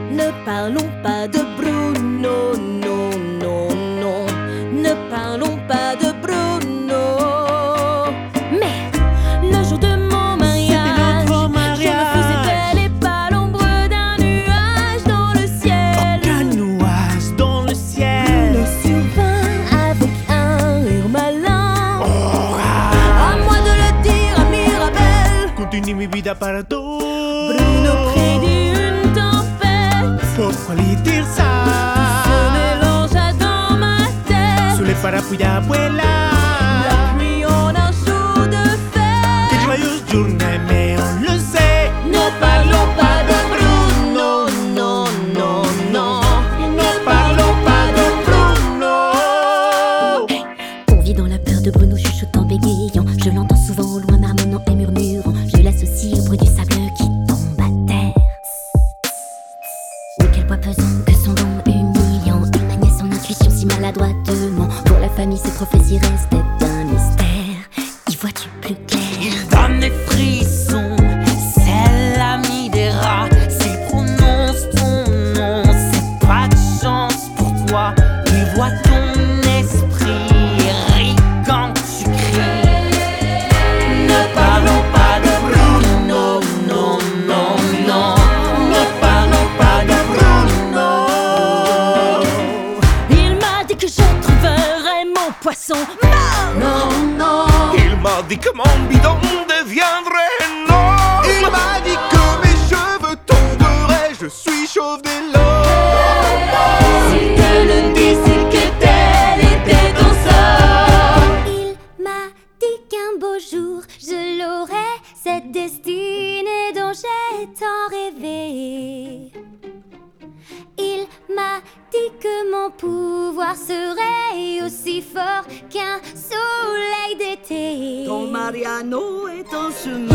Ne parlons pas de Bruno, non, non, non. Ne parlons pas de Bruno. Mais le jour de mon mariage, je me faisais belle et pas l'ombre d'un nuage dans le ciel. Aucun nuage dans le ciel. Le survint avec un rire malin. À moi de le dire à Mirabel. Continue mi vida para tú. Bruno prédit une tempête. Pourquoi lui dire ça? Se mélangea dans ma tête. Sous les parapluies d'abuela. La pluie en un jour de fête. Quelle joyeuse journée, mais on le sait. Ne parlons pas de Bruno, non, non, non. Ne parlons pas de Bruno. On vit dans la peur de Bruno, chuchotant, bégayant. Je l'entends souvent au loin, marmonnant et murmurant. Je l'associe au bruit du sable qui tombe à terre. Oui, quel poids pesant que son don humiliant. Il maniait son intuition si maladroitement. Pour la famille, ses prophéties restaient un mystère. Y vois-tu plus clair? Donne des frissons, c'est l'ami des rats. S'il prononce ton nom, c'est pas de chance pour toi. Il voit ton esprit rit quand tu cries. Ne parlons pas de Bruno, non, non, non. Ne parlons pas de Bruno. Il m'a dit que je trouverais mon poisson mort. Non, non. Il m'a dit que mon bidon deviendrait énorme. Il m'a dit que mes cheveux tomberaient. Je suis chauve dès lors. S'il te le dit, c'est que tel était ton sort. Il m'a dit qu'un beau jour je l'aurais, cette destinée dont j'ai tant rêvé. Il m'a dit que mon pouvoir serait aussi fort qu'un soleil d'été. Ton Mariano est en chemin.